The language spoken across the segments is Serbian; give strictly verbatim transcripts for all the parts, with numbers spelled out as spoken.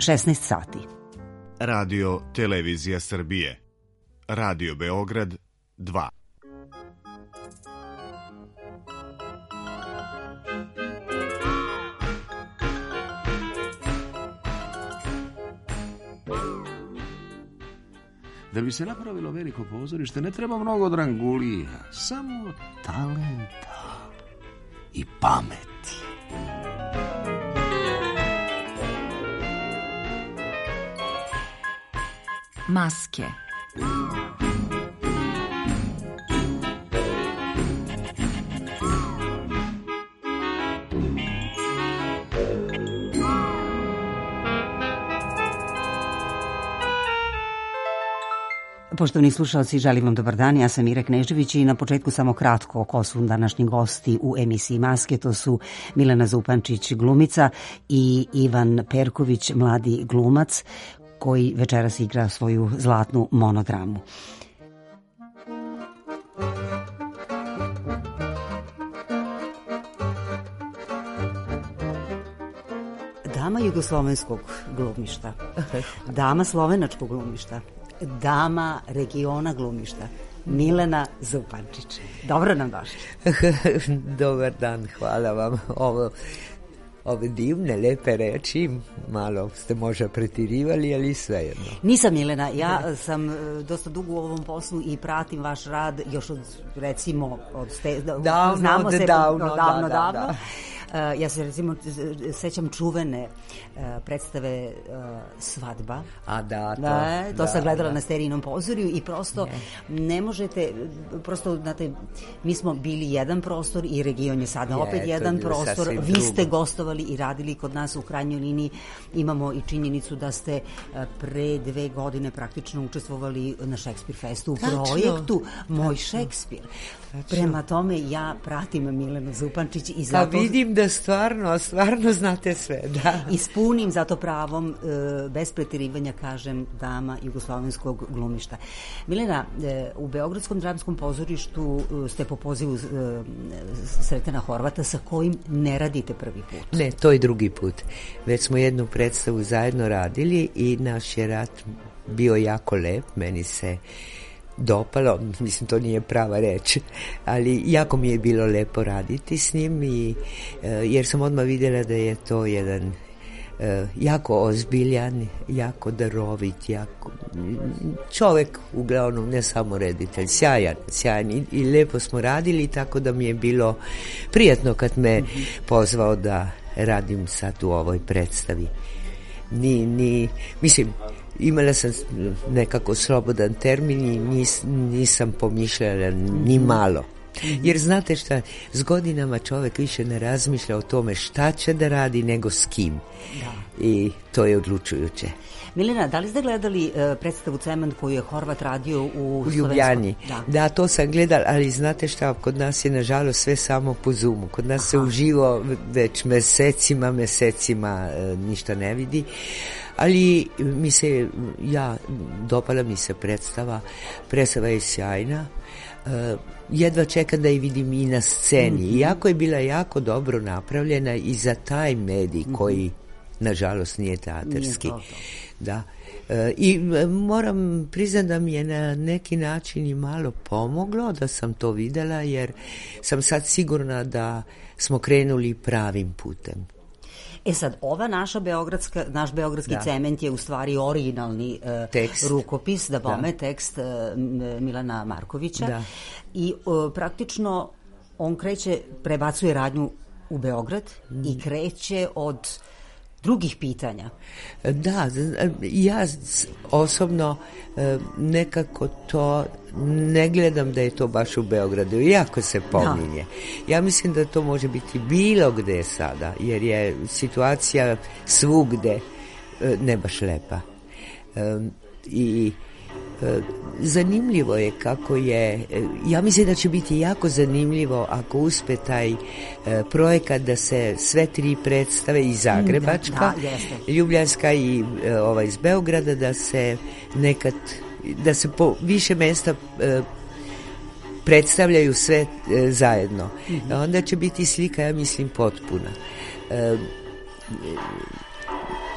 šesnaest sati. Radio Televizija Srbije. Radio Beograd dva. Da bi se napravilo veliko pozorište ne treba mnogo drangulija, samo talenta i pameti. Maske. Poštovani slušalci, želim vam dobar dan. Ja sam Ira Knežević i na početku samo kratko ko su današnji gosti u emisiji Maske. To su Milena Zupančić, glumica, i Ivan Perković, mladi glumac, koji večeras igra svoju zlatnu monodramu. Dama jugoslovenskog glumišta, dama slovenačkog glumišta, dama regiona glumišta, Milena Zupančić. Dobro nam došli. Dobar dan, hvala vam. Ovo, ove divne, lepe reči, malo ste možda pretirivali, ali svejedno. Nisam, Milena, ja sam dosta dugo u ovom poslu i pratim vaš rad još od, recimo, od ste, davno, znamo od se, davno, davno, da, davno. da, da. Uh, ja se recimo sećam čuvene uh, predstave uh, Svadba. A da, to. Da, to da, sam gledala da. na Sterijinom pozorju i prosto ne, ne možete, prosto, znate, mi smo bili jedan prostor i region je sada je, opet jedan prostor. Vi drugo. Ste gostovali i radili kod nas u krajnjoj liniji. Imamo i činjenicu da ste uh, pre dve godine praktično učestvovali na Šekspir festu u Tačno. projektu Moj Šekspir. Tačno. Prema tome ja pratim Milenu Zupančić i zato... Pa vidim da stvarno, stvarno znate sve, da. I s punim zato pravom, bez pretirivanja kažem, dama jugoslovenskog glumišta. Milena, u Beogradskom dramskom pozorištu ste po pozivu Sretena Horvata, sa kojim ne radite prvi put. Ne, to je drugi put. Već smo jednu predstavu zajedno radili i naš je rad bio jako lep, meni se dopalo, mislim to nije prava reč, ali jako mi je bilo lepo raditi s njim i, jer sam odmah vidjela da je to jedan jako ozbiljan, jako darovit, jako čovjek, uglavnom ne samo reditelj, sjajan, sjajan i, i lepo smo radili, tako da mi je bilo prijatno kad me pozvao da radim sad u ovoj predstavi. Ni, ni, mislim, imala sam nekako slobodan termin i nis, nisam pomišljala ni malo. Jer znate šta, s godinama čovjek više ne razmišlja o tome šta će da radi nego s kim. Da. I to je odlučujuće. Milena, da li ste gledali uh, predstavu Cement koju je Horvat radio u, u Ljubljani? Da. da, to sam gledala, ali znate šta, kod nas je nažalost sve samo po Zoomu. Kod nas Aha. se uživo već mesecima, mesecima uh, ništa ne vidi. Ali mi se, ja, dopala mi se predstava, predstava je sjajna, uh, jedva čekam da je vidim i na sceni, mm-hmm. iako je bila jako dobro napravljena i za taj medij mm-hmm. koji, nažalost, nije teatarski. Nije to to. Da. E, I moram priznati da mi je na neki način i malo pomoglo da sam to videla, jer sam sad sigurna da smo krenuli pravim putem. E sad, ova naša beogradska, naš beogradski da. Cement je u stvari originalni uh, rukopis, da bome, da. tekst uh, Milana Markovića. Da. I uh, praktično on kreće, prebacuje radnju u Beograd mm. i kreće od drugih pitanja. Da, ja osobno nekako to ne gledam da je to baš u Beogradu, iako se pominje. Da. Ja mislim da to može biti bilo gde sada, jer je situacija svugde ne baš lepa. I zanimljivo je kako je, ja mislim da će biti jako zanimljivo ako uspe taj projekat da se sve tri predstave, i Zagrebačka, da, da, Ljubljanska i ova iz Beograda, da se nekad, da se po više mesta predstavljaju sve zajedno. Mm-hmm. Onda će biti slika, ja mislim, potpuna.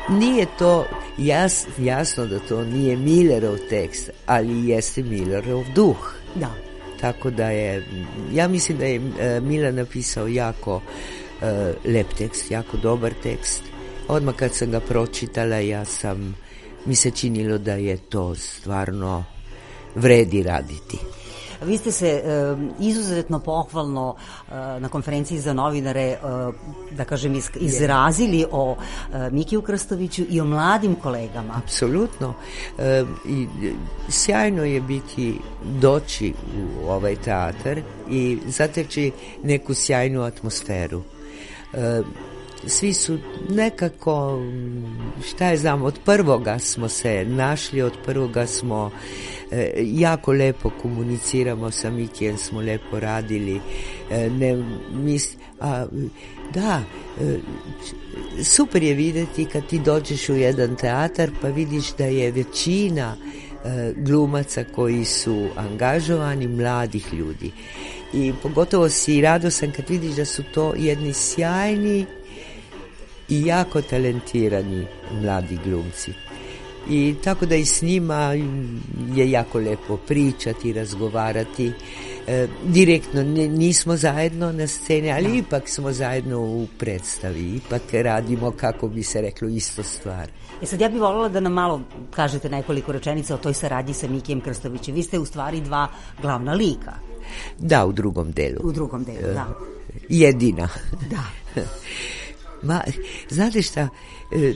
nije to jas, jasno da to nije Millerov tekst, ali jeste Millerov duh. Da. Tako da je, ja mislim da je Miller napisao jako uh, lep tekst, jako dobar tekst. Odmah kad sam ga pročitala, ja sam, mi se činilo da je to stvarno vredi raditi. Vi ste se e, izuzetno pohvalno e, na konferenciji za novinare, e, da kažem, iz, izrazili o e, Mikiju Krstoviću i o mladim kolegama. Apsolutno. E, i, sjajno je biti, doći u ovaj teatar i zateći neku sjajnu atmosferu. E, svi su nekako, šta je znam, od prvoga smo se našli, od prvoga smo e, jako lepo komuniciramo sa Mikijem, smo lepo radili. E, ne, mis, a, da, e, super je vidjeti kad ti dođeš u jedan teatar pa vidiš da je većina e, glumaca koji su angažovani mladih ljudi. I pogotovo si radosan kad vidiš da su to jedni sjajni i jako talentirani mladi glumci. I tako da i s njima je jako lepo pričati, razgovarati. E, direktno nismo zajedno na sceni, ali da. Ipak smo zajedno u predstavi. Ipak radimo, kako bi se reklo, isto stvar. E sad ja bih voljela da nam malo kažete nekoliko rečenica o toj saradnji sa Mikijem Krstovićem. Vi ste u stvari dva glavna lika. Da, u drugom delu. U drugom delu, da. Jedina. Da. Ma, znate šta, e,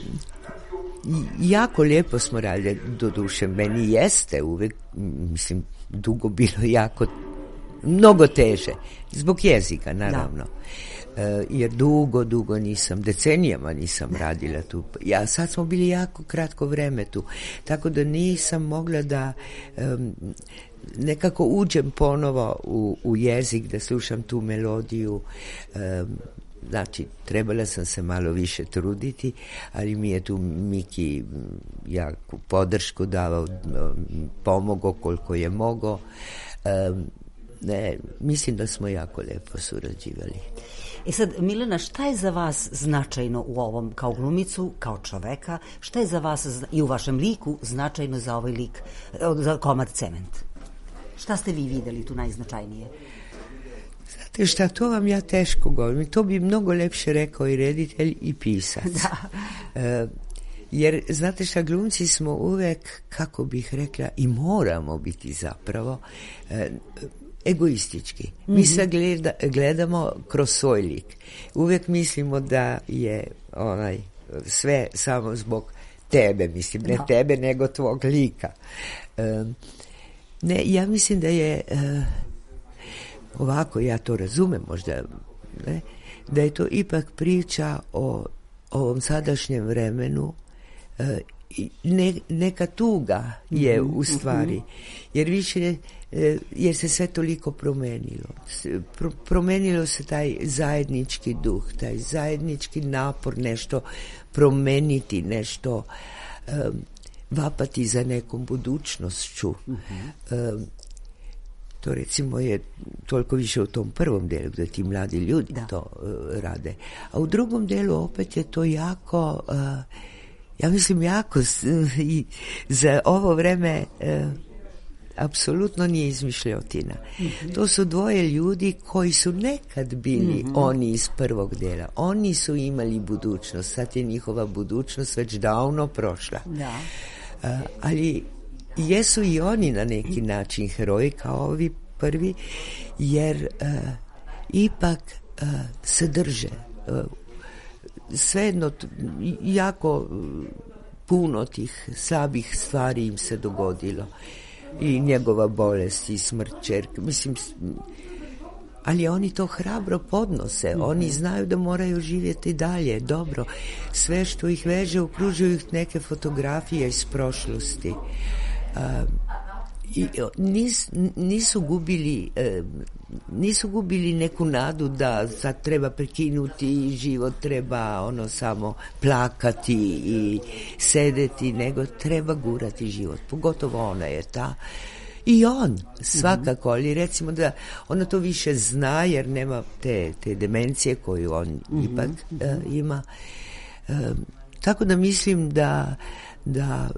jako lijepo smo radili, doduše, meni jeste uvek, mislim, dugo bilo jako, mnogo teže, zbog jezika, naravno. E, jer dugo, dugo nisam, decenijama nisam radila tu. Ja, sad smo bili jako kratko vreme tu, tako da nisam mogla da um, nekako uđem ponovo u, u jezik, da slušam tu melodiju. Um, Znači, trebala sam se malo više truditi, ali mi je tu Miki jako podršku davao, pomogao koliko je mogao. Um, ne, mislim da smo jako lepo surađivali. E sad, Milena, šta je za vas značajno u ovom, kao glumicu, kao čoveka, šta je za vas i u vašem liku značajno za ovaj lik, za komad Cement? Šta ste vi videli tu najznačajnije? Znate šta, to vam ja teško govorim. To bi mnogo lepše rekao i reditelj i pisac. Da. E, jer, znate šta, glumci smo uvek, kako bih rekla, i moramo biti zapravo e, egoistički. Mm-hmm. Mi sad gleda, gledamo kroz svoj lik. Uvek mislimo da je onaj sve samo zbog tebe, mislim, ne da. Tebe, nego tvog lika. E, ne, ja mislim da je... E, ovako, ja to razumem možda, ne, da je to ipak priča o ovom sadašnjem vremenu, ne, neka tuga je u stvari, jer više, jer se sve toliko promenilo. Pro, promenilo se taj zajednički duh, taj zajednički napor, nešto promeniti, nešto um, vapati za nekom budućnošću. Um, To recimo je toliko više u tom prvom delu gdje ti mladi ljudi da. to uh, rade. A u drugom delu opet je to jako, uh, ja mislim jako, uh, i za ovo vreme uh, apsolutno nije izmišljotina. Mm-hmm. To su dvoje ljudi koji su nekad bili mm-hmm. oni iz prvog dela. Oni su imali budućnost, sad je njihova budućnost već davno prošla. Da. Uh, ali jesu i oni na neki način heroji kao ovi prvi, jer uh, ipak uh, se drže. Uh, svejedno t- jako puno tih slabih stvari im se dogodilo. I njegova bolest i smrt ćerke. Mislim, ali oni to hrabro podnose. Mm-hmm. Oni znaju da moraju živjeti dalje, dobro. Sve što ih veže, okružuju ih neke fotografije iz prošlosti. Uh, i nis, nisu gubili uh, nisu gubili neku nadu da sad treba prekinuti život, treba ono samo plakati i sedeti, nego treba gurati život, pogotovo ona je ta i on svakako, ali recimo da ona to više zna jer nema te, te demencije koju on mm-hmm. ipak uh, ima. uh, tako da mislim da, da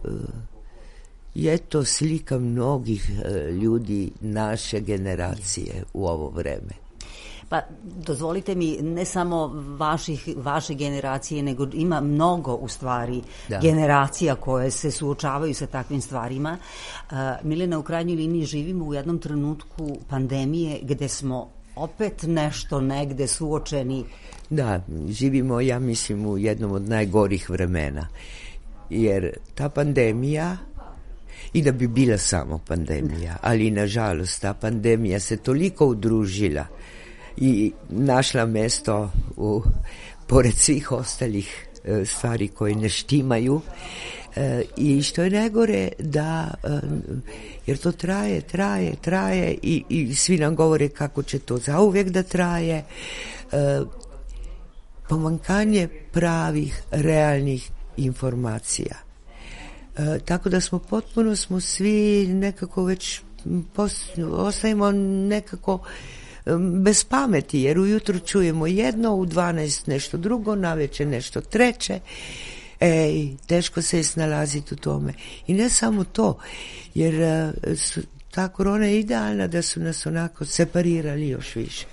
je to slika mnogih ljudi naše generacije u ovo vreme. Pa dozvolite mi, ne samo vaših, vaše generacije, nego ima mnogo u stvari da. generacija koje se suočavaju sa takvim stvarima. Uh, Milena, u krajnjoj liniji živimo u jednom trenutku pandemije gde smo opet nešto negde suočeni. Da, živimo, ja mislim, u jednom od najgorih vremena. Jer ta pandemija, i da bi bila samo pandemija, ali nažalost ta pandemija se toliko udružila i našla mesto u, pored svih ostalih e, stvari koje ne štimaju e, i što je najgore da e, jer to traje, traje, traje i, i svi nam govore kako će to zauvek da traje, e, pomankanje pravih, realnih informacija. E, tako da smo potpuno smo svi nekako već pos, ostajemo nekako bez pameti, jer ujutru čujemo jedno, u dvanaest nešto drugo, navečer nešto treće. Ej, teško se je snalaziti u tome. I ne samo to, jer su, ta korona je idealna da su nas onako separirali još više.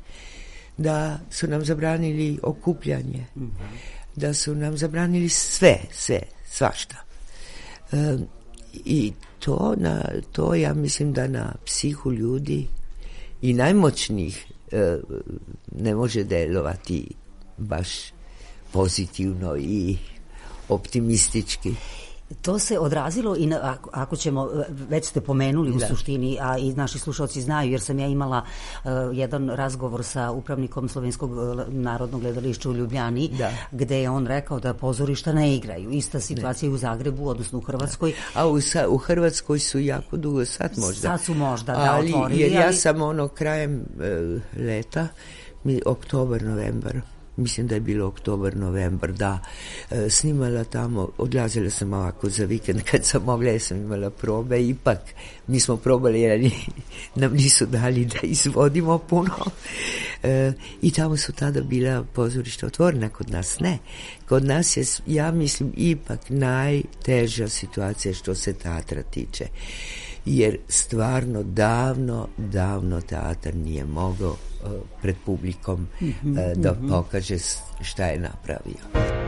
Da su nam zabranili okupljanje, da su nam zabranili sve, sve, svašta. E, I to, na, to ja mislim da na psihu ljudi i najmoćnijih e, ne može delovati baš pozitivno i optimistički. To se odrazilo i na, ako, ako ćemo, već ste pomenuli u da. suštini, a i naši slušalci znaju, jer sam ja imala uh, jedan razgovor sa upravnikom Slovenskog narodnog gledališta u Ljubljani, da. gde je on rekao da pozorišta ne igraju. Ista situacija ne. u Zagrebu, odnosno u Hrvatskoj. Da. A u, sa, u Hrvatskoj su jako dugo, sad možda. Sad su možda, da, ali, otvorili. Jer ja ali... sam ono krajem uh, leta, mi, oktobar, novembar, mislim da je bilo oktobar, novembar, da, e, snimala tamo, odlazila sam ovako za vikend kad sam mogla, ja sam imala probe, ipak mi smo probali, jer nam nisu dali da izvodimo puno. E, I tamo su tada bila pozorišta otvorena, kod nas ne. Kod nas je, ja mislim, ipak najteža situacija što se teatra tiče. Jer stvarno davno, davno teatar nije mogao uh, pred publikom mm-hmm, uh, da mm-hmm. pokaže šta je napravio.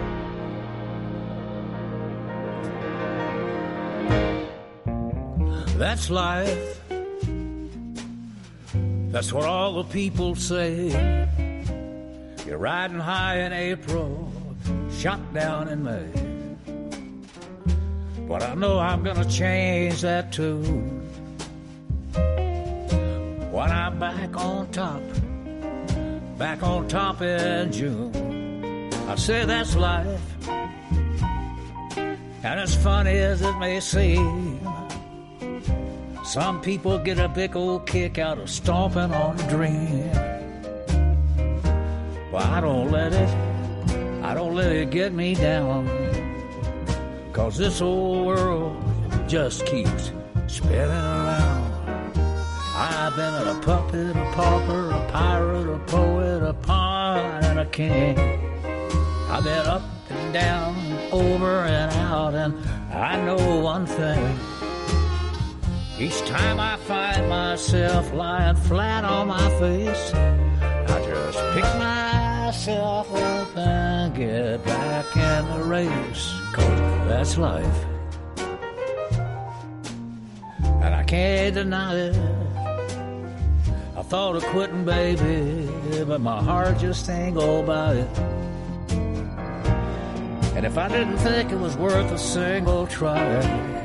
That's life. That's what all the people say. You're riding high in April, shot down in May. But I know I'm gonna change that too. When I'm back on top, back on top in June. I say that's life, and as funny as it may seem, some people get a big old kick out of stomping on a dream. But I don't let it, I don't let it get me down. 'Cause this old world just keeps spinning around. I've been a puppet, a pauper, a pirate, a poet, a pawn, and a king. I've been up and down, over and out, and I know one thing. Each time I find myself lying flat on my face, I just pick myself up and get back in the race. 'Cause that's life, and I can't deny it. I thought of quitting, baby, but my heart just ain't go about it. And if I didn't think it was worth a single try,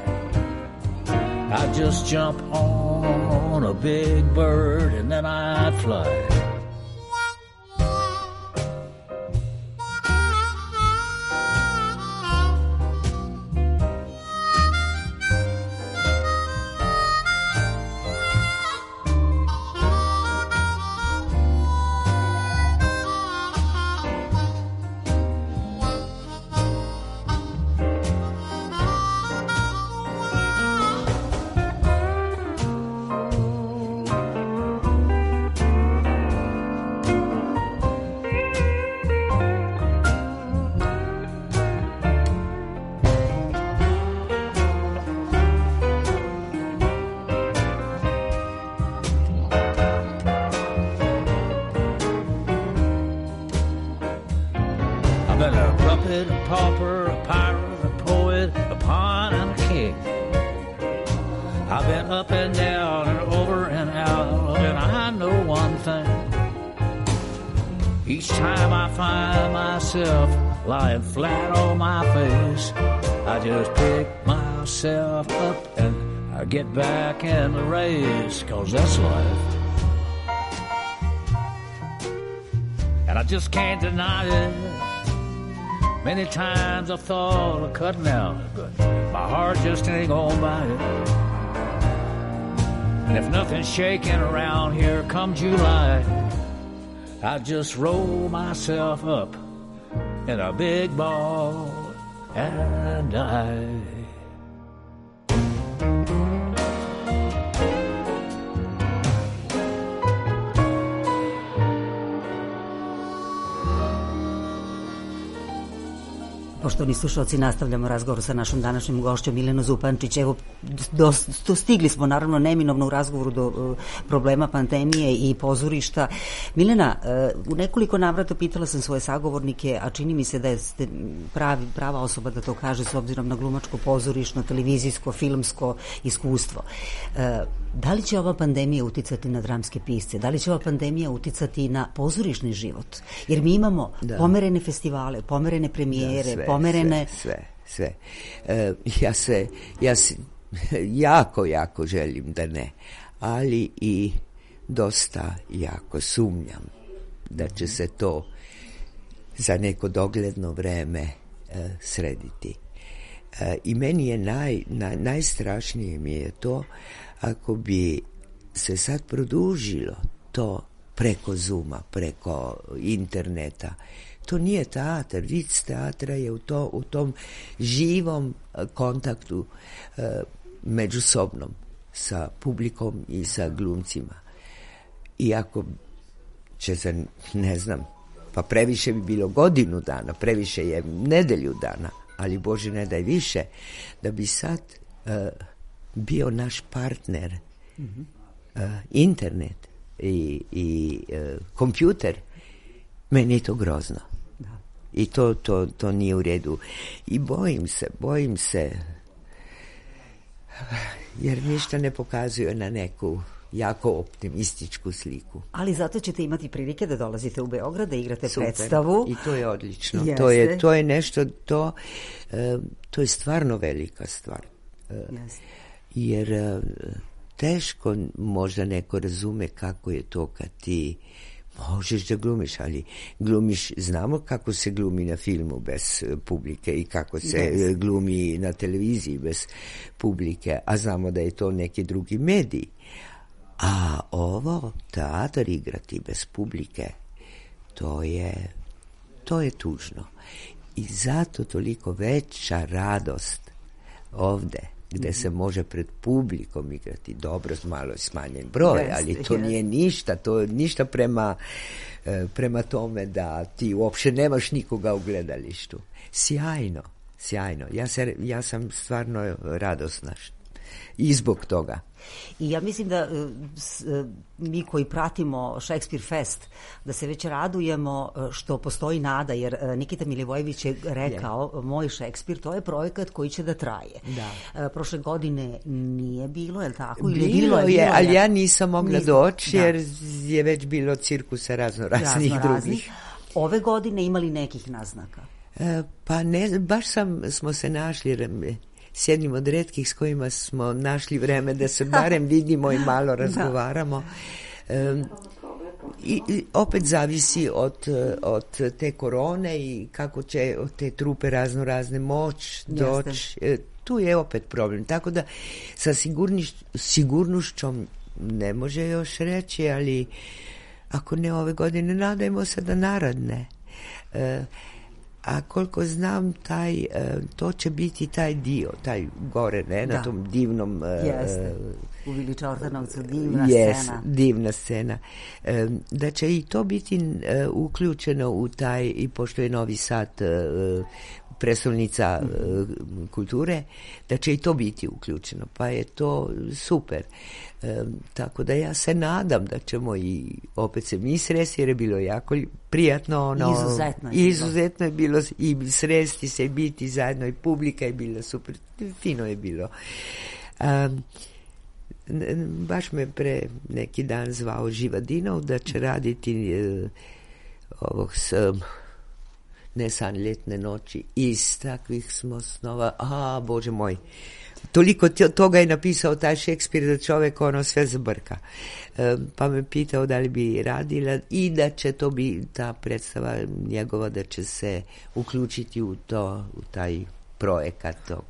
I'd just jump on a big bird and then I'd fly. been up and down and over and out, and I know one thing. Each time I find myself lying flat on my face, I just pick myself up and I get back in the race, 'cause that's life. And I just can't deny it. Many times I thought of cutting out, but my heart just ain't gonna buy it. And if nothing's shaking around here come July, I just roll myself up in a big ball and die. Poštovani slušalci, nastavljamo razgovor sa našom današnjim gošćom Milenom Zupančić. Evo, do, do, stigli smo naravno neminovno u razgovoru do uh, problema pandemije i pozorišta. Milena, uh, u nekoliko navrata pitala sam svoje sagovornike, a čini mi se da ste pravi, prava osoba da to kaže s obzirom na glumačko, pozorišno, televizijsko, filmsko iskustvo. Uh, da li će ova pandemija uticati na dramske pisce? Da li će ova pandemija uticati na pozorišni život? Jer mi imamo da. pomerene festivale, pomerene premijere, da, pomerene... Sve, sve, sve. Uh, ja se, ja se jako, jako želim da ne, ali i dosta jako sumnjam da će se to za neko dogledno vreme uh, srediti. Uh, I meni je naj, na, najstrašnije mi je to ako bi se sad produžilo to preko Zooma, preko interneta. To nije teatar, vic teatra je u, to, u tom živom kontaktu e, međusobnom sa publikom i sa glumcima. I ako će se, ne znam, pa previše bi bilo godinu dana, previše je nedelju dana, ali Bože ne daj više, da bi sad e, bio naš partner mm-hmm. e, internet i, i e, kompjuter, meni je to grozno. Da. I to, to, to nije u redu. I bojim se, bojim se, jer ništa ne pokazuje na neku jako optimističku sliku. Ali zato ćete imati prilike da dolazite u Beograd, da igrate Super. predstavu. I to je odlično. To je, to je nešto, to, to je stvarno velika stvar. Jeste. Jer teško možda neko razume kako je to kad ti možeš da glumiš, ali glumiš, znamo kako se glumi na filmu bez publike i kako se yes. glumi na televiziji bez publike, a znamo da je to neki drugi medij. A ovo, teatar igrati bez publike, to je, to je tužno. I zato toliko veća radost ovde, gde se može pred publikom igrati, dobro, malo smanjen broj, yes, ali to yes. nije ništa, to je ništa prema, prema tome da ti uopšte nemaš nikoga u gledalištu. Sjajno, sjajno. Ja, se, ja sam stvarno radosna i zbog toga. I ja mislim da s, mi koji pratimo Shakespeare Fest, da se već radujemo što postoji nada, jer Nikita Milivojević je rekao, yeah. moj Shakespeare, to je projekat koji će da traje. Da. Prošle godine nije bilo, je li tako? Ili bilo, bilo je, bilo je, ali ja nisam mogla doći, jer da. je već bilo cirkusa razno raznih razno drugih. Ove godine imali nekih naznaka? E, pa ne, baš sam, smo se našli... s jednim od retkih s kojima smo našli vreme da se barem vidimo i malo razgovaramo. Um, i, I opet zavisi od, od te korone i kako će od te trupe razno razne moć doći. Tu je opet problem. Tako da sa sigurniš, sigurnošćom ne može još reći, ali ako ne ove godine, nadajmo se da naradne. Uh, A koliko znam, taj, to će biti taj dio, taj gore, ne, da. na tom divnom... Jeste, u Vili Čortanovcu, divna yes, scena. divna scena. Da će i to biti uključeno u taj, i pošto je Novi Sad prestolnica mm-hmm. kulture, da će i to biti uključeno, pa je to super. E, tako da ja se nadam da ćemo i opet se mi sresti, jer je bilo jako prijatno. Ono, izuzetno je izuzetno je bilo i sresti se i biti zajedno, i publika je bila super, fino je bilo. Um, baš me pre neki dan zvao Živadinov da će raditi uh, ovog s, um, ne san ljetne noći. Iz takvih smo snova, a Bože moj, toliko toga je napisao taj Šekspir da čovjek ono sve zabrka. E, pa me pitao da li bi radila i da će to bi ta predstava njegova, da će se uključiti u to, u taj projekat tog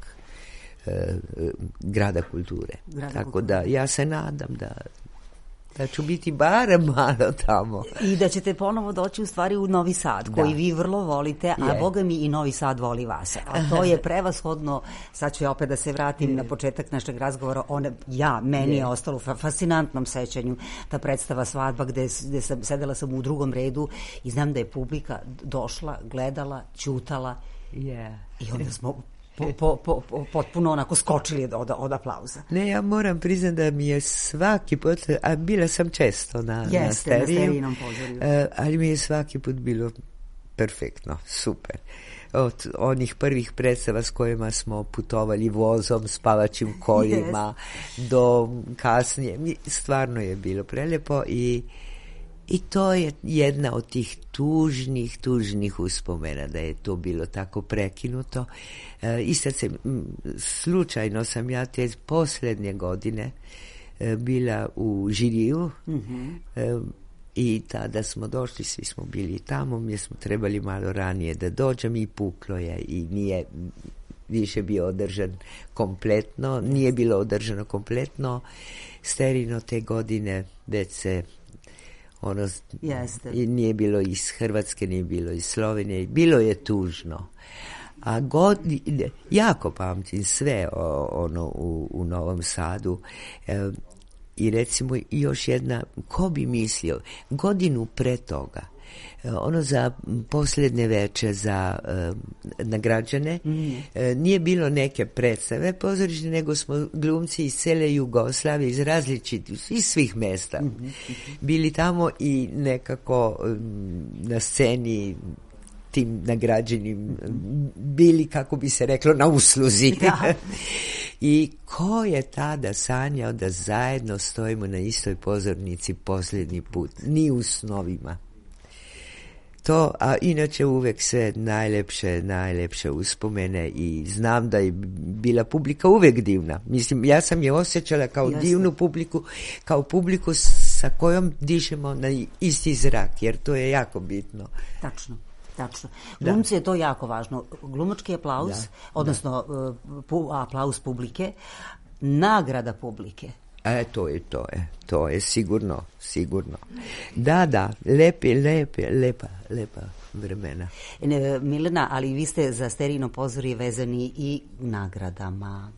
e, grada kulture. Grada Tako kulture. Da ja se nadam da da ću biti barem malo tamo. I da ćete ponovo doći u stvari u Novi Sad, koji da. vi vrlo volite, a je. Boga mi i Novi Sad voli vas. A to je prevashodno, sad ću ja opet da se vratim je. na početak našeg razgovora, one, ja, meni je, je ostalo u fascinantnom sećanju ta predstava Svadba, gde, gde sam, sedela sam u drugom redu i znam da je publika došla, gledala, ćutala yeah. i onda smo Po, po, po, po, potpuno onako skočili od, od aplauza. Ne, ja moram priznati da mi je svaki put, a bila sam često na, Jeste, na steriju, na sterijinom pozorju. Uh, ali mi je svaki put bilo perfektno, super. Od onih prvih predstava s kojima smo putovali vozom, spavačim kolima, yes. do kasnije, stvarno je bilo prelijepo i I to je jedna od tih tužnih, tužnih uspomena da je to bilo tako prekinuto. E, I sad se, m, slučajno sam ja te posljednje godine e, bila u žiriju mm-hmm. e, i tada smo došli, svi smo bili tamo, mi smo trebali malo ranije da dođem i puklo je i nije više bio održan kompletno, nije bilo održano kompletno. Sterino te godine već se ono Jeste. I nije bilo iz Hrvatske, nije bilo iz Slovenije, bilo je tužno. A god, jako pamtim sve o, ono u, u Novom Sadu e, i recimo još jedna, ko bi mislio, godinu pre toga, e, ono za posljednje veče za e, nagrađane, mm. e, nije bilo neke predstave pozorišne, nego smo glumci iz cele Jugoslavije, iz različitih, iz svih mesta, mm-hmm. bili tamo i nekako na sceni tim nagrađenim bili, kako bi se reklo, na usluzi. Da. I ko je tada sanjao da zajedno stojimo na istoj pozornici posljednji put? Ni u snovima. To, a inače uvek sve najlepše, najlepše uspomene i znam da je bila publika uvek divna. Mislim, ja sam je osjećala kao Jasne. divnu publiku, kao publiku sa kojom dišemo na isti zrak, jer to je jako bitno. Tačno. Tačno. Glumci je to jako važno. Glumački aplauz, da, odnosno da. Pu, aplauz publike, nagrada publike. E, to je, to je, to je sigurno, sigurno. Da, da, lepi, lepi, lepa, lepa vremena. Ne, Milena, ali vi ste za Sterijino pozorje vezani i nagradama.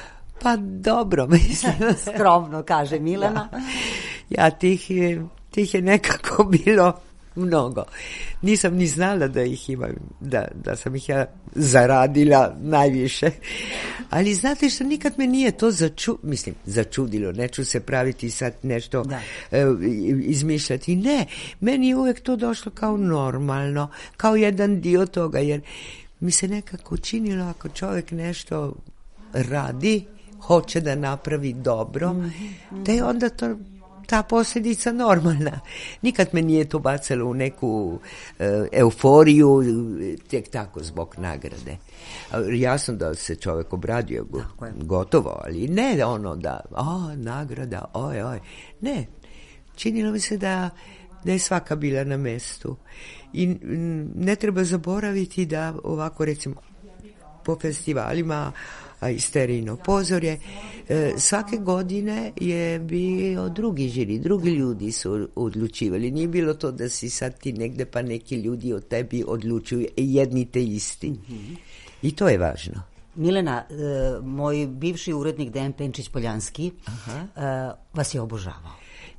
Pa dobro, mislim. Skromno, kaže Milena. Ja, ja tih, tih je nekako bilo mnogo. Nisam ni znala da ih imam, da, da sam ih ja zaradila najviše. Ali znate što, nikad me nije to začu, mislim, začudilo. Neću se praviti sad nešto e, izmišljati. Ne, meni je uvek to došlo kao normalno, kao jedan dio toga, jer mi se nekako činilo ako čovjek nešto radi, hoće da napravi dobro, mm-hmm. da je onda to ta posljedica normalna. Nikad me nije to bacalo u neku e, euforiju, tek tako zbog nagrade. Jasno da se čovjek obradio, go, gotovo, ali ne ono da, o, nagrada, oj, oj. Ne, činilo mi se da, da je svaka bila na mestu. I ne treba zaboraviti da ovako, recimo, po festivalima, a i Sterijino pozorje, e, svake godine je bio drugi žiri, drugi ljudi su odlučivali. Nije bilo to da si sad ti negde pa neki ljudi od tebi odlučuju, jedni te isti. Mm-hmm. I to je važno. Milena, e, moj bivši urednik Dejan Penčić-Poljanski e, vas je obožavao.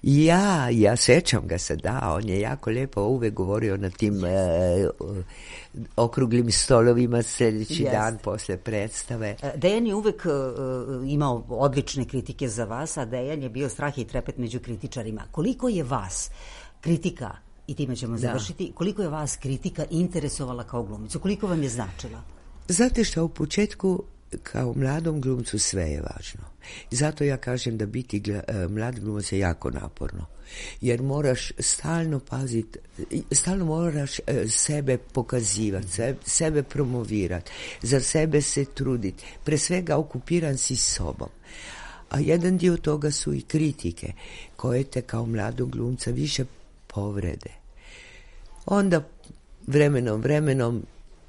Ja, ja sećam ga se, da, on je jako lijepo uvek govorio na tim yes. e, okruglim stolovima sljedeći yes. dan posle predstave. Dejan je uvek e, imao odlične kritike za vas, a Dejan je bio strah i trepet među kritičarima. Koliko je vas kritika, i time ćemo da. završiti, koliko je vas kritika interesovala kao glumicu? Koliko vam je značila? Zato što u početku kao mladom glumcu sve je važno. I zato ja kažem da biti mlad glumac je jako naporno. Jer moraš stalno paziti, stalno moraš sebe pokazivati, sebe promovirati, za sebe se truditi. Pre svega okupiran si sobom. A jedan dio toga su i kritike koje te kao mladog glumca više povrede. Onda vremenom, vremenom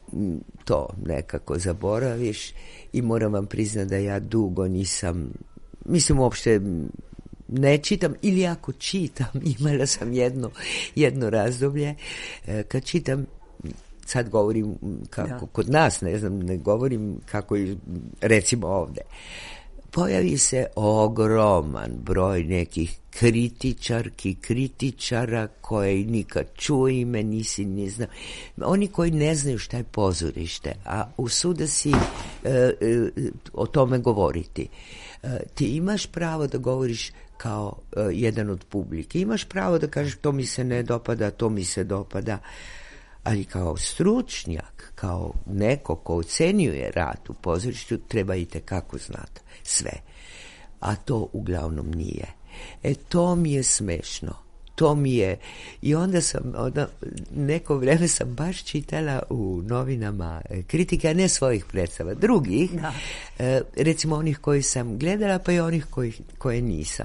to nekako zaboraviš i moram vam priznati da ja dugo nisam, mislim uopšte ne čitam, ili ako čitam, imala sam jedno, jedno razdoblje, kad čitam, sad govorim kako kod nas, ne znam, ne govorim kako je recimo ovde, pojavi se ogroman broj nekih kritičarki, kritičara koje nikad čuo ime, nisi ni zna. Oni koji ne znaju šta je pozorište, a usude si e, e, o tome govoriti. E, ti imaš pravo da govoriš kao e, jedan od publike. Imaš pravo da kažeš to mi se ne dopada, to mi se dopada. Ali kao stručnjak, kao neko ko ocenjuje rad u pozorištu, treba i tekako znati sve. A to uglavnom nije. E, to mi je smešno. To mi je... I onda sam, onda, neko vreme sam baš čitala u novinama kritike, a ne svojih predstava, drugih, da. E, recimo onih koji sam gledala, pa i onih koji, koje nisam.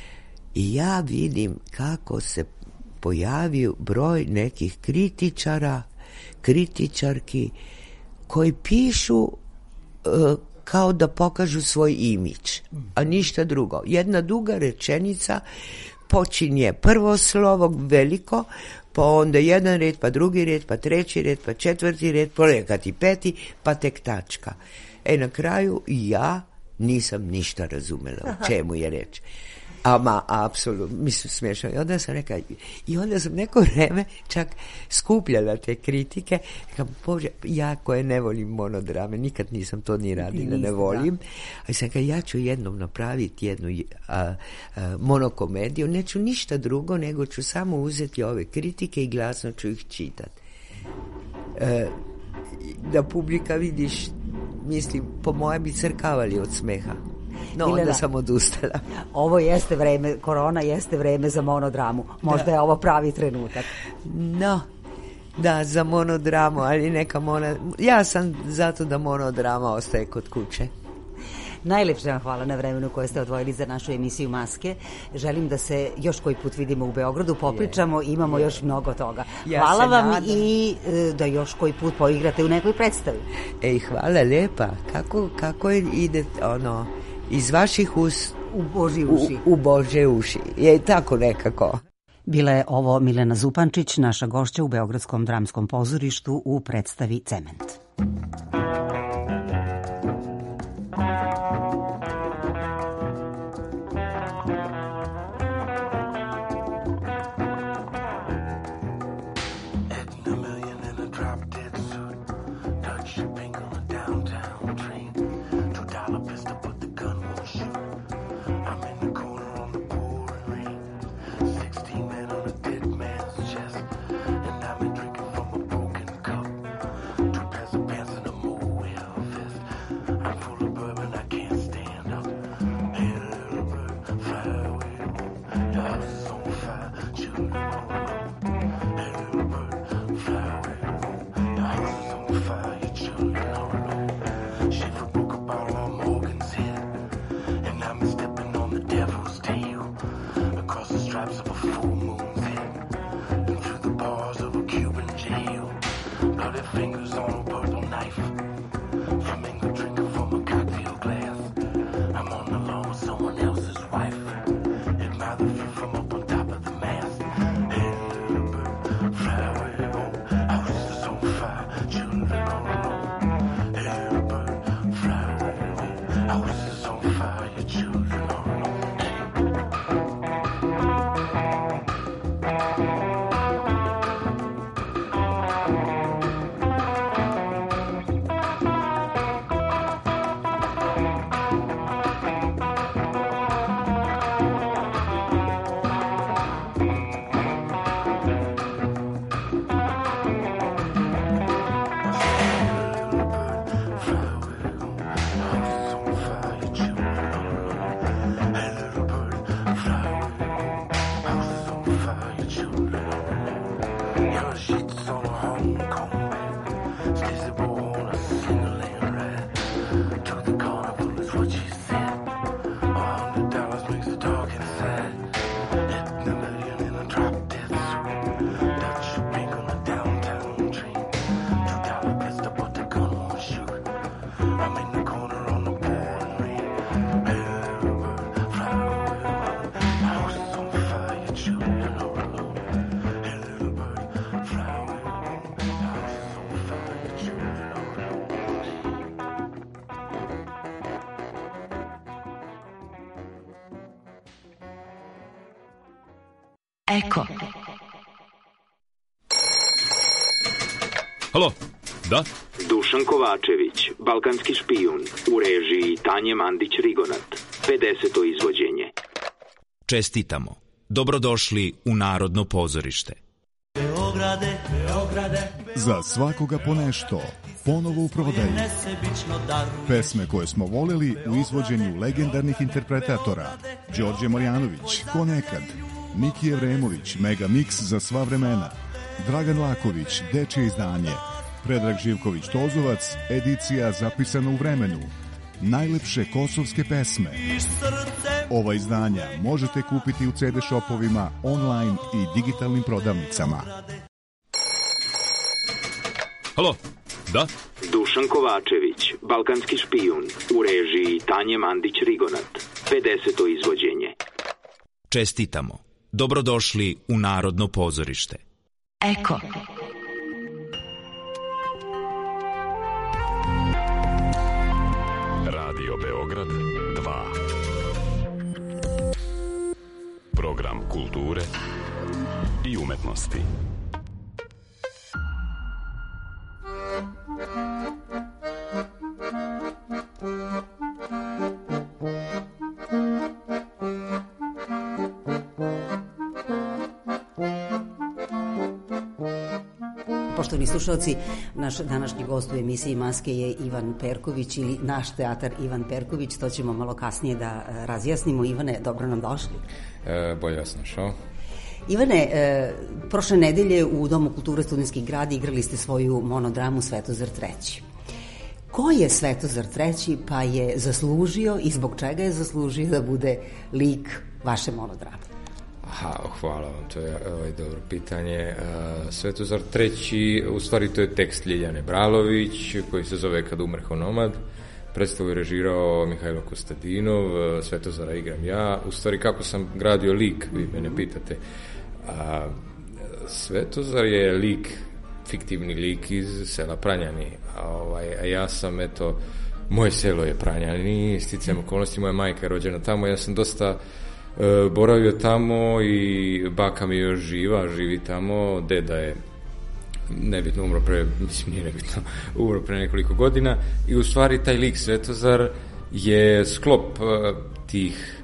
I ja vidim kako se pojavio broj nekih kritičara, kritičarki koji pišu uh, kao da pokažu svoj imidž, a ništa drugo. Jedna duga rečenica počinje prvo slovo veliko, pa onda jedan red, pa drugi red, pa treći red, pa četvrti red, ponekad i peti, pa tek tačka. E na kraju ja nisam ništa razumela o čemu je reč. Ama, apsolutno, mislim smiješno. I onda sam neka, i onda sam neko vreme čak skupljala te kritike. Kao, Bože, ja koje ne volim monodrame, nikad nisam to ni radila, ne volim. A sam kao, ja ću jednom napraviti jednu a, a, monokomediju, neću ništa drugo, nego ću samo uzeti ove kritike i glasno ću ih čitati. E, da publika vidiš, mislim, po moje bi crkavali od smeha. No, onda Milena, sam odustala. Ovo jeste vreme, korona jeste vreme za monodramu. Možda da. je ovo pravi trenutak. No, da, za monodramu, ali neka mono... Ja sam zato da monodrama ostaje kod kuće. Najlepše vam hvala na vremenu koje ste odvojili za našu emisiju Maske. Želim da se još koji put vidimo u Beogradu, popričamo, je, imamo je. još mnogo toga. Ja hvala vam nadam. I da još koji put poigrate u nekoj predstavi. Ej, hvala lijepa. Kako, kako ide ono... iz vaših us u Božje uši. U, u Božje uši. Je tako nekako. Bila je ovo Milena Zupančić, naša gošća u Beogradskom dramskom pozorištu u predstavi Cement. Eko. Halo, da? Dušan Kovačević, balkanski špijun, u režiji Tanje Mandić-Rigonat. pedeseto izvođenje. Čestitamo. Dobrodošli u Narodno pozorište. Beograde, Beograde, za svakoga po nešto, ponovo u prodaji. Pesme koje smo voleli u izvođenju legendarnih interpretatora: Đorđe Marjanović, Ko nekad, Miki Evremović, Mega Mix za sva vremena, Dragan Laković, Dečje izdanje, Predrag Živković Tozovac, edicija zapisana u vremenu, najlepše kosovske pesme. Ova izdanja možete kupiti u ce de shopovima, online i digitalnim prodavnicama. Halo, da? Dušan Kovačević, balkanski špijun, u režiji Tanje Mandić-Rigonat. pedeseto izvođenje. Čestitamo. Dobrodošli u Narodno pozorište. Eko. Radio Beograd dva. Program kulture i umetnosti. Poštovani slušalci, naš današnji gost u emisiji Maske je Ivan Perković ili naš teatar Ivan Perković. To ćemo malo kasnije da razjasnimo. Ivane, dobro nam došli. E, bolje vas našao. Ivane, e, prošle nedelje u Domu kulture Studentski grad igrali ste svoju monodramu Svetozar treći. Ko je Svetozar treći pa je zaslužio i zbog čega je zaslužio da bude lik vaše monodrame? Aha, hvala vam, to je ovaj, dobro pitanje. Svetozar treći, u stvari to je tekst Ljiljane Bralović, koji se zove Kad umrho nomad. Predstavu je režirao Mihajlo Kostadinov, Svetozara igram ja. U stvari, kako sam gradio lik, vi mene pitate. A, Svetozar je lik, fiktivni lik iz sela Pranjani, a, ovaj, a ja sam, eto, moje selo je Pranjani, sticajem okolnosti, moja majka je rođena tamo, ja sam dosta e, boravio tamo i baka mi je još živa, živi tamo, deda je nebitno umro pre, mislim nije nebitno, umro pre nekoliko godina i u stvari taj lik Svetozar je sklop e, tih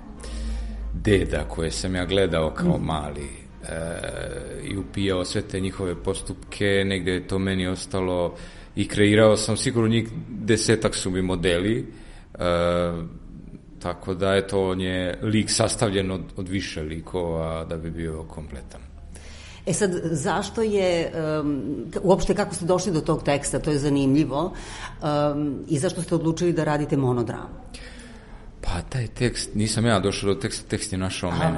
deda koje sam ja gledao kao mali e, i upijao sve te njihove postupke, negde je to meni ostalo i kreirao sam, sigurno njih desetak su mi modeli, e, tako da eto on je lik sastavljen od, od više likova da bi bio kompletan. E sad, zašto je, um, uopšte kako ste došli do tog teksta, to je zanimljivo, um, i zašto ste odlučili da radite monodramu? Pa taj tekst, nisam ja došao do teksta, tekst je našao mene.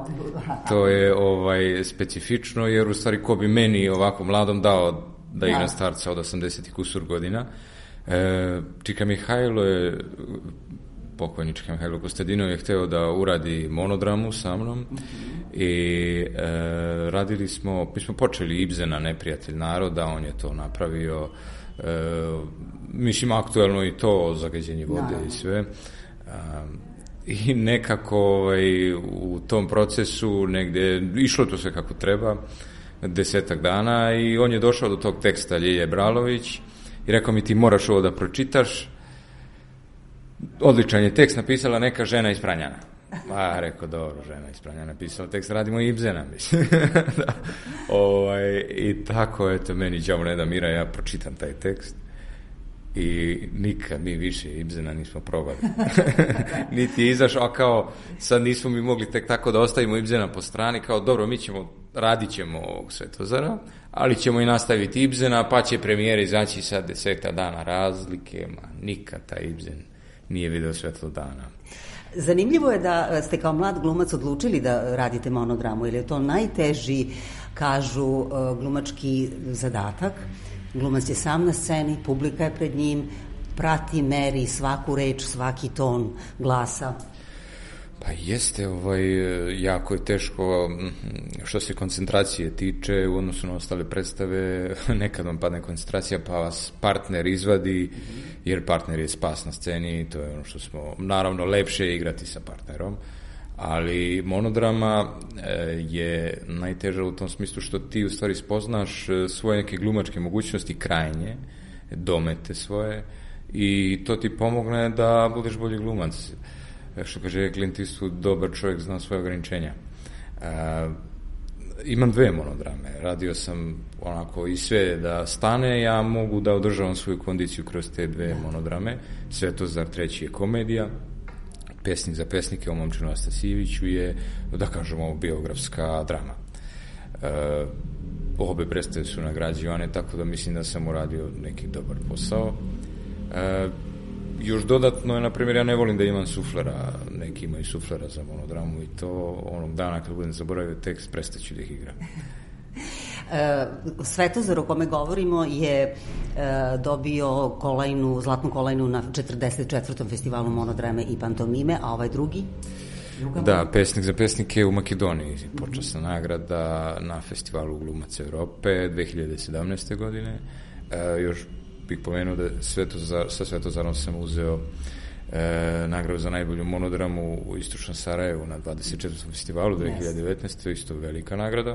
To je ovaj, specifično, jer u stvari ko bi meni ovako mladom dao da igram starca od osamdeset kusur godina. E, Čika Mihajlo je, pokojni Čika Mihajlo Kostadinov je hteo da uradi monodramu sa mnom i e, radili smo, mi smo počeli Ibsena, Neprijatelj naroda, on je to napravio, e, mislim aktuelno i to, zagađenje vode i sve. I nekako ovaj, u tom procesu negde išlo to sve kako treba, desetak dana, i on je došao do tog teksta Ljilje Bralović i rekao mi ti moraš ovo da pročitaš, odličan je tekst, napisala neka žena iz Pranjana. A rekao, dobro, žena iz Pranjana napisala tekst, radimo Ibsena, mislim. Da. Ovaj, i tako, eto, meni đavo ne da mira, ja pročitam taj tekst. I nikad mi više Ibsena nismo probali. Niti je izašao, a kao sad nismo mi mogli tek tako da ostavimo Ibsena po strani, kao dobro, mi ćemo, radit ćemo ovog Svetozara, ali ćemo i nastaviti Ibsena, pa će premijera izaći sad deseta dana razlike, ma nikad taj Ibsen nije video svetlo dana. Zanimljivo je da ste kao mlad glumac odlučili da radite monodramu, jer je to najteži, kažu, glumački zadatak. Glumac je sam na sceni, publika je pred njim, prati, meri svaku reč, svaki ton glasa. Pa jeste, ovaj, jako je teško što se koncentracije tiče u odnosu na ostale predstave. Nekad vam padne koncentracija pa vas partner izvadi, jer partner je spas na sceni, to je ono što smo, naravno lepše je igrati sa partnerom, Ali monodrama je najteža u tom smislu što ti u stvari spoznaš svoje neke glumačke mogućnosti krajnje, domete svoje, i to ti pomogne da budeš bolji glumac. Što kaže Clint Eastwood, dobar čovjek zna svoje ograničenja. Uh, imam dve monodrame. Radio sam onako i sve da stane, ja mogu da održavam svoju kondiciju kroz te dve monodrame. Svetozar treći je komedija, Pesnik za pesnike o Momčinu Astasijeviću je, da kažemo, biografska drama. Uh, obe predstave su nagrađivane, tako da mislim da sam uradio neki dobar posao. Uh, još dodatno je, na primjer, ja ne volim da imam suflera, neki imaju suflera za monodramu i to onog dana kad budem zaboravio tekst prestaću da ih igram. Uh, Svetozar o kome govorimo je uh, dobio kolajnu, zlatnu kolajnu na četrdeset četvrtom festivalu monodrame i pantomime, a ovaj drugi? Druga da, monodrama? Pesnik za pesnike u Makedoniji, počasna nagrada na festivalu Glumaca Evrope dve hiljade sedamnaeste. godine. Uh, još bih pomenuo da Svetozar, sa Svetozarom sam uzeo e, nagradu za najbolju monodramu u Istočnom Sarajevu na dvadeset četvrtom festivalu dve hiljade devetnaeste. To je isto velika nagrada.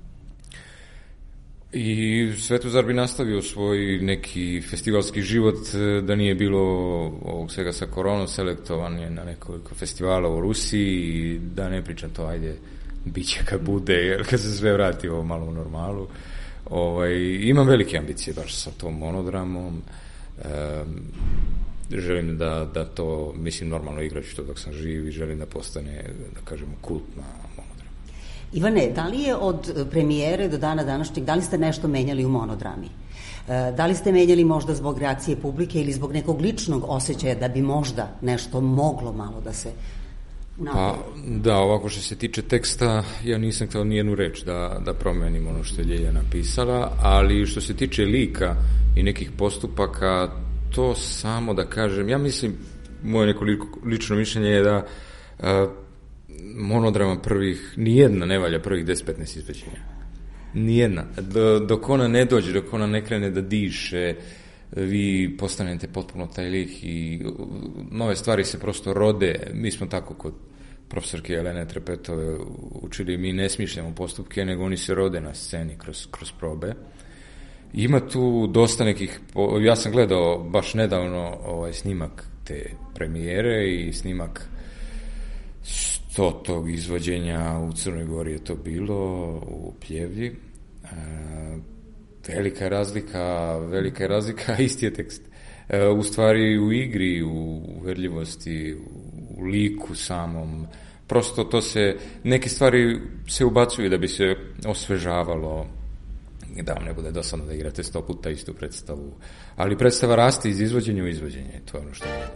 I Svetozar bi nastavio svoj neki festivalski život da nije bilo ovog svega sa koronom, selektovan je na nekoliko festivala u Rusiji i da ne pričam to, ajde, bit će kad bude, jer kad se sve vrati ovo malo u normalu. Ovaj, imam velike ambicije baš sa tom monodramom. E, želim da, da to, mislim, normalno igrat ću to dok sam živ i želim da postane, da kažemo, kultna monodrama. Ivane, da li je od premijere do dana današnjeg, da li ste nešto menjali u monodrami? E, da li ste menjali možda zbog reakcije publike ili zbog nekog ličnog osjećaja da bi možda nešto moglo malo da se... Pa, da, ovako što se tiče teksta, ja nisam htio nijednu reč da, da promenim ono što je Ljilja napisala, ali što se tiče lika i nekih postupaka, to samo da kažem, ja mislim, moje neko lično mišljenje je da a, monodrama prvih, nijedna ne valja prvih deset do petnaest izveđenja. Nijedna. Do, dok ona ne dođe, dok ona ne krene da diše, vi postanete potpuno taj lik i nove stvari se prosto rode. Mi smo tako kod profesorke Jelene Trepetove učili, mi ne smišljamo postupke, nego oni se rode na sceni kroz, kroz probe. Ima tu dosta nekih, ja sam gledao baš nedavno ovaj snimak te premijere i snimak stotog izvođenja u Crnoj Gori je to bilo, u Pljevlji. E, Velika je razlika, velika je razlika, isti je tekst. E, u stvari u igri, u uverljivosti, u liku samom. Prosto to se, neke stvari se ubacuju da bi se osvežavalo, da vam ne bude dosadno da igrate sto puta istu predstavu. Ali predstava raste iz izvođenja u izvođenje, to je ono što je.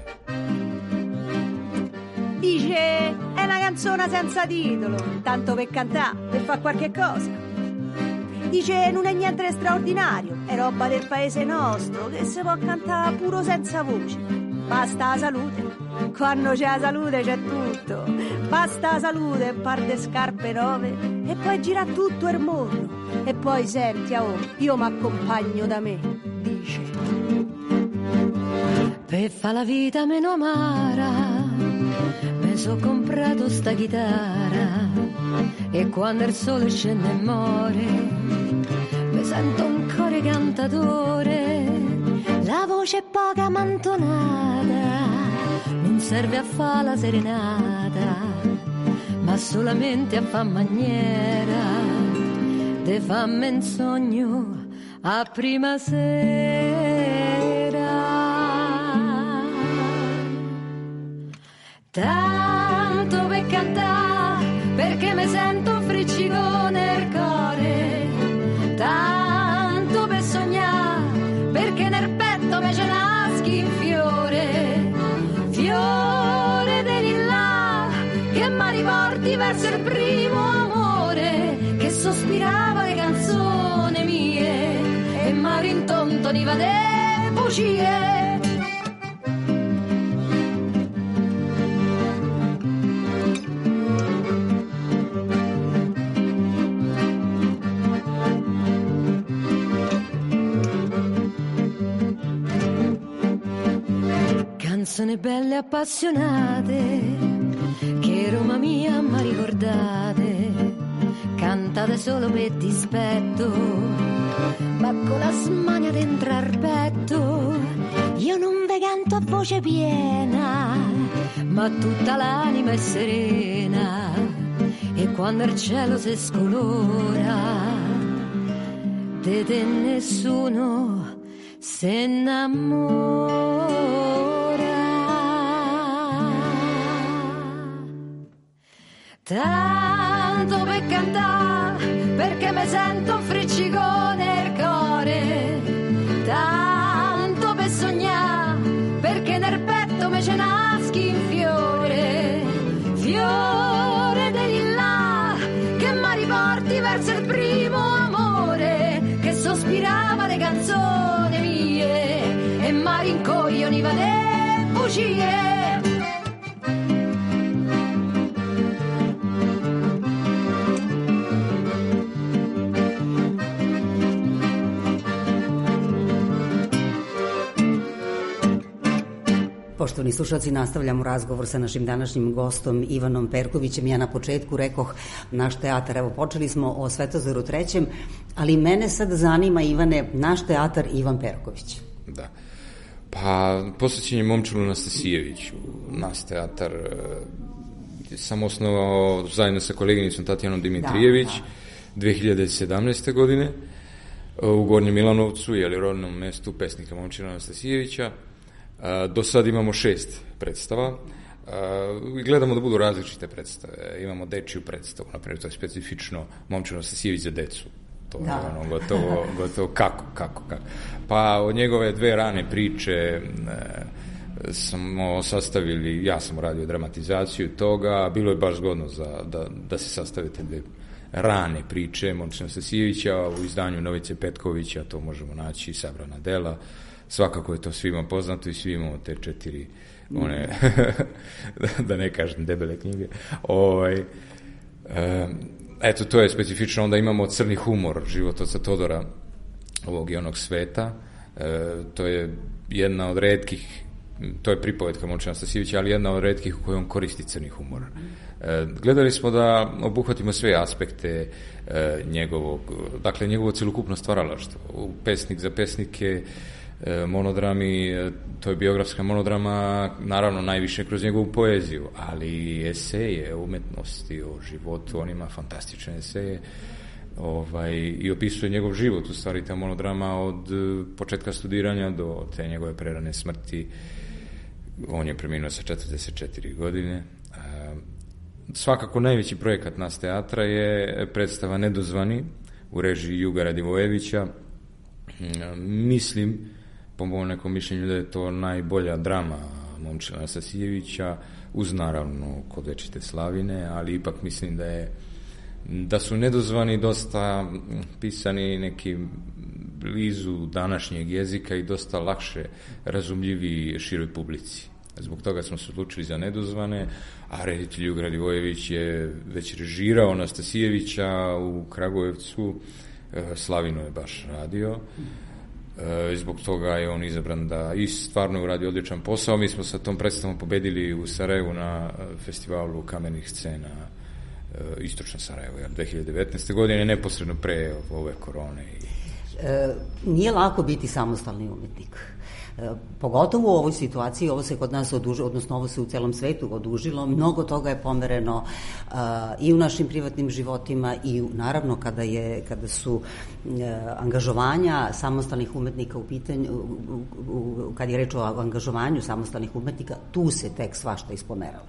Dice, è una canzone senza titolo, tanto per cantare, per fare qualche cosa. Dice, non è niente di straordinario, è roba del paese nostro, che si può cantare puro senza voce. Basta la salute, quando c'è la salute c'è tutto. Basta la salute, un par di scarpe nuove, e poi gira tutto il mondo. E poi senti, oh, io mi accompagno da me, dice. Per fa la vita meno amara, mi so comprato sta chitarra, e quando il sole scende e muore mi sento un core cantatore, la voce è poca mantonata, non serve a fa la serenata, ma solamente a fa maniera de fammi un sogno a prima sera. Tanto per cantare, perché mi sento un friccicone nel cuore, tanto per sognare, perché nel petto me ce naschi un fiore, fiore di lilla, che mi riporti verso il primo amore, che sospirava le canzoni mie, e mi rintontoniva de bugie. Canzoni belle appassionate che che Roma mia mi ricordate, cantate solo per dispetto, ma con la smania dentro al petto, io non ve canto a voce piena, ma tutta l'anima è serena, e quando il cielo si scolora, de te nessuno se innamora. Tanto per cantare, perché mi sento un friccicone il cuore, tanto per sognare, perché nel petto me ce naschi un fiore, fiore degli là, che mi riporti verso il primo amore, che sospirava le canzoni mie, e mi rincoglioniva le bugie. Poštovani slušalci, nastavljamo razgovor sa našim današnjim gostom Ivanom Perkovićem. Ja na početku rekoh naš teatar, evo počeli smo o Svetozoru trećem, ali mene sad zanima, Ivane, naš teatar Ivan Perković. Da, pa posvećen je Momčilu Nastasijeviću. Naš teatar je sam osnovao zajedno sa koleginicom Tatjanom Dimitrijević da, da. dve hiljade sedamnaeste. godine u Gornjem Milanovcu, jeli rodnom mestu pesnika Momčila Nastasijevića. Do sad imamo šest predstava i gledamo da budu različite predstave. Imamo dečiju predstavu, naprimjer, to je specifično Momčilo Nastasijević za decu. To da. je ono gotovo, gotovo kako, kako, kako. Pa od njegove dve rane priče e, smo sastavili, ja sam radio dramatizaciju toga, bilo je baš zgodno za, da, da se sastavite dve rane priče Momčila Nastasijevića u izdanju Novice Petkovića, to možemo naći, sabrana dela. Svakako je to svima poznato i svi imamo te četiri one, da ne kažem debele knjige. Ovaj, e, eto, to je specifično. Onda imamo Crni humor životoca Todora, ovog i onog sveta. E, to je jedna od retkih, to je pripovetka Momčila Nastasijevića, ali jedna od retkih u kojoj on koristi crni humor. E, gledali smo da obuhvatimo sve aspekte e, njegovog, dakle njegovo celokupno stvaralaštvo. U Pesnik za pesnike, monodrami, to je biografska monodrama, naravno najviše kroz njegovu poeziju, ali eseje o umetnosti, o životu, on ima fantastične eseje ovaj, i opisuje njegov život, u stvari ta monodrama od početka studiranja do te njegove prerane smrti. On je preminuo sa četrdeset četiri godine. Svakako najveći projekat nas teatra je predstava Nedozvani u režiji Juga Radivojevića. Mislim, po mojom nekom mišljenju, da je to najbolja drama Momčila Nastasijevića, uz naravno Kod večite slavine, ali ipak mislim da je da su Nedozvani dosta pisani neki blizu današnjeg jezika i dosta lakše razumljivi široj publici. Zbog toga smo se odlučili za Nedozvane, a reditelj Juga Radivojević je već režirao Nastasijevića u Kragujevcu, Slavinu je baš radio. E, zbog toga je on izabran da i stvarno uradio odličan posao. Mi smo sa tom predstavom pobedili u Sarajevu na festivalu kamenih scena e, Istočno Sarajevo, dve hiljade devetnaeste. godine, neposredno pre ove korone. E, nije lako biti samostalni umetnik. E, pogotovo u ovoj situaciji, ovo se kod nas odužilo, odnosno ovo se u celom svetu odužilo, mnogo toga je pomereno uh, i u našim privatnim životima i u, naravno kada, je, kada su uh, angažovanja samostalnih umetnika u pitanju, u, u, kad je reč o angažovanju samostalnih umetnika, tu se tek svašta ispomeralo.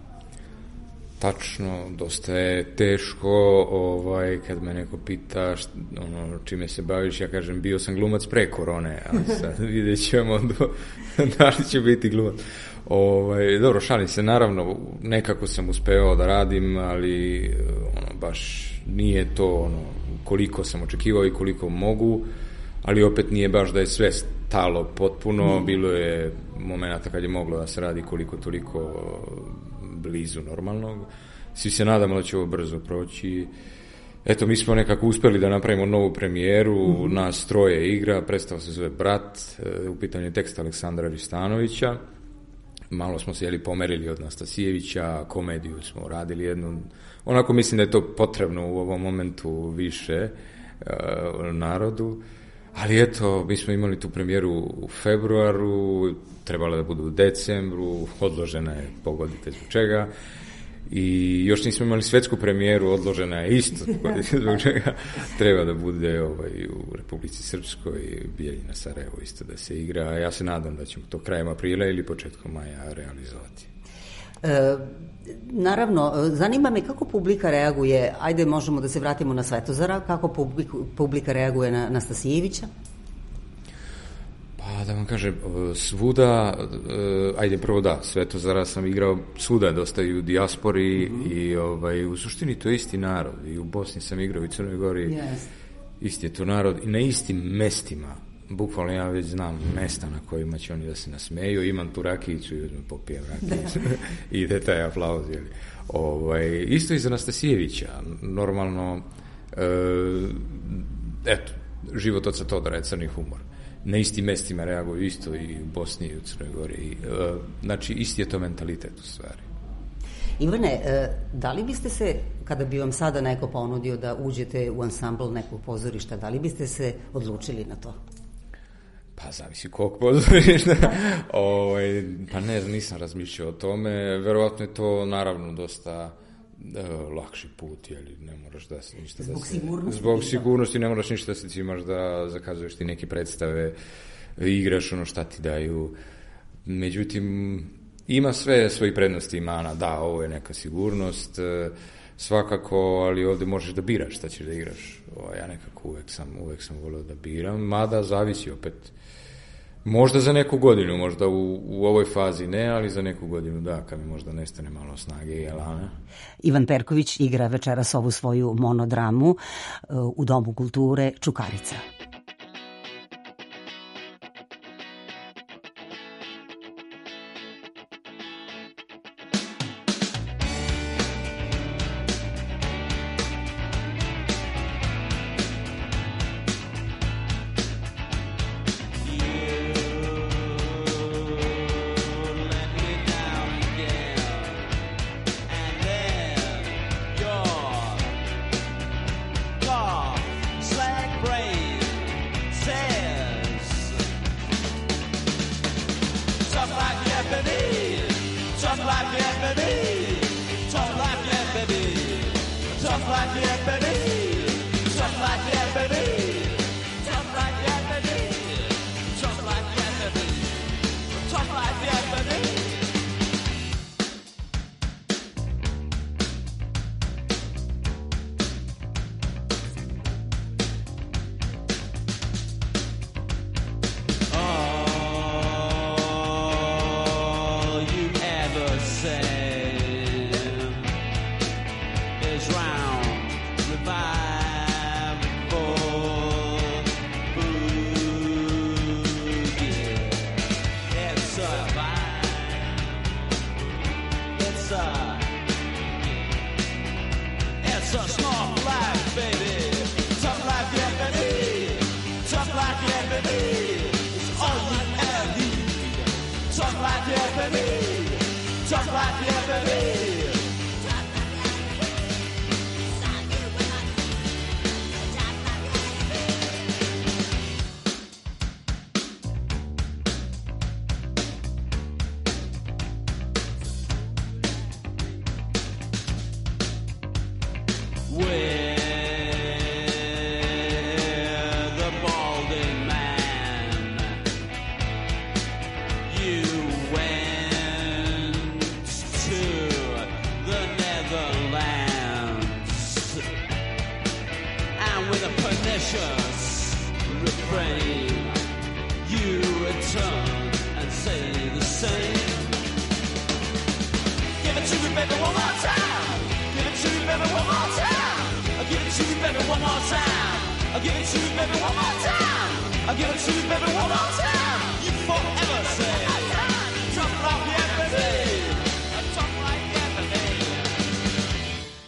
Tačno, dosta je teško, ovaj, kad me neko pita št, ono, čime se baviš, ja kažem bio sam glumac pre korone, a sad vidjet ćemo do, da li će biti glumac. Ovaj, dobro, šalim se, naravno, nekako sam uspeo da radim, ali ono, baš nije to ono, koliko sam očekivao i koliko mogu, ali opet nije baš da je sve stalo potpuno, mm. bilo je momenata kad je moglo da se radi koliko toliko blizu normalnog. Svi se nadamo da će ovo brzo proći. Eto, mi smo nekako uspeli da napravimo novu premijeru, mm-hmm. nas troje igra, predstava se zove Brat, u pitanju je tekst Aleksandra Ristanovića. malo smo se jeli pomerili od Nastasijevića, komediju smo radili jednu, onako mislim da je to potrebno u ovom momentu više uh, narodu, ali eto, mi smo imali tu premijeru u februaru, trebalo da budu u decembru, odložena je, pogodite zbog čega, i još nismo imali svetsku premijeru, odložena je isto, pogodite zbog čega, treba da bude ovaj, u Republici Srpskoj, Bijeljina, Sarajevo isto da se igra, a ja se nadam da ćemo to krajem aprila ili početkom maja realizovati. E, naravno, zanima me kako publika reaguje, ajde možemo da se vratimo na Svetozara, kako publika, publika reaguje na Nastasijevića? Pa da vam kažem, svuda, ajde prvo da, Svetozara sam igrao svuda, dosta i u dijaspori mm-hmm. i ovaj, u suštini to je isti narod, i u Bosni sam igrao i u Crnoj Gori, yes. isti je to narod i na istim mestima, bukvalno ja već znam mesta na kojima će oni da se nasmeju, imam tu rakijicu i uzmem popijem rakijicu i ide taj aplauz, jeli. Ovaj, isto i za Nastasijevića, normalno, e, eto, život oca Todora je crni humor. Na istim mestima reaguju isto i u Bosni i u Crnoj Gori. I, e, znači, isti je to mentalitet u stvari. Ivane, e, da li biste se, kada bi vam sada neko ponudio da uđete u ansambl nekog pozorišta, da li biste se odlučili na to? Pa zavisi kog pozorišta. ovaj, pa ne, nisam razmišljao o tome. Verovatno je to naravno dosta Uh, lakši put, jeli, ne moraš da se ništa zbog da se... sigurnosti? Zbog sigurnosti ne moraš ništa da se cimaš, da zakazuješ ti neke predstave, igraš ono šta ti daju. Međutim, ima sve svoji prednosti i mana. Da, ovo je neka sigurnost, svakako, ali ovde možeš da biraš šta ćeš da igraš. O, ja nekako uvek sam, uvek sam volio da biram, mada zavisi opet. Možda za neku godinu, možda u, u ovoj fazi ne, ali za neku godinu da, kad mi možda nestane malo snage i elana. Ivan Perković igra večeras ovu svoju monodramu u Domu kulture Čukarica.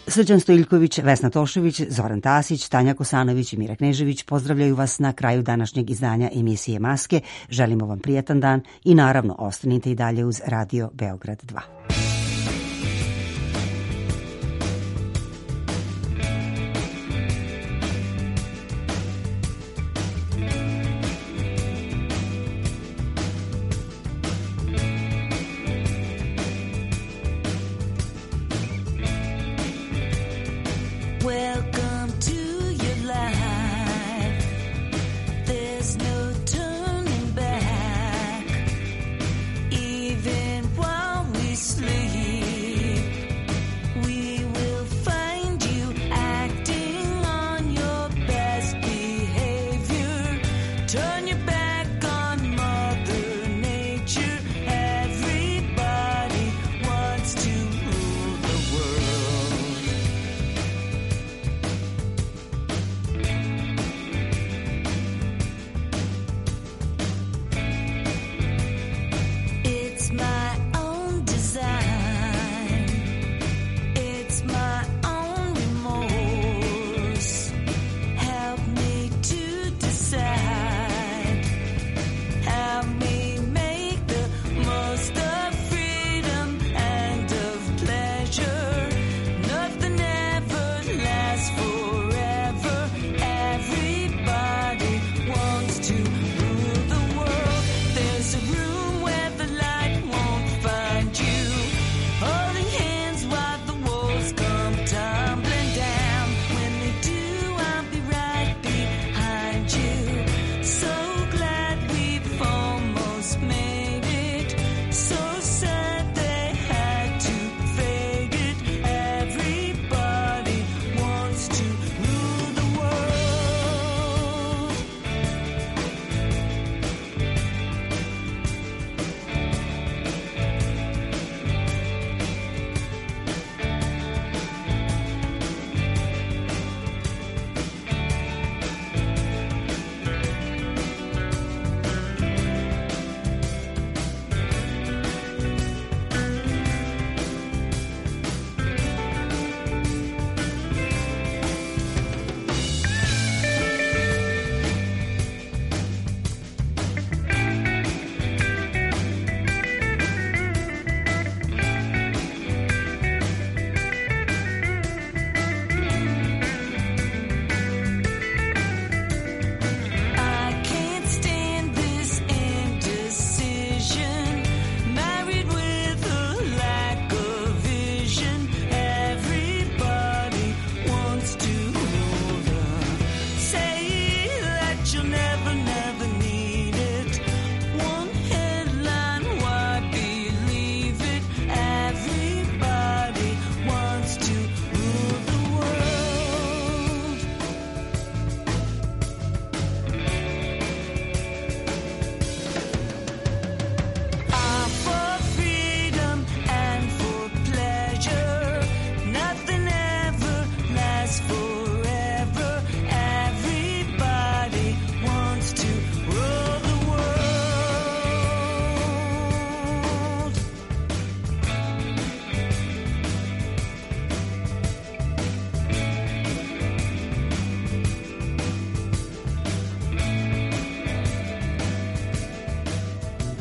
Srđan Stojiljković, Vesna Tošević, Zoran Tasić, Tanja Kosanović i Mira Knežević pozdravljaju vas na kraju današnjeg izdanja emisije Maske. Želimo vam prijetan dan i naravno ostanite i dalje uz Radio Beograd dva.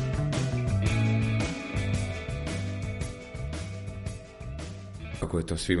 Kako je to svima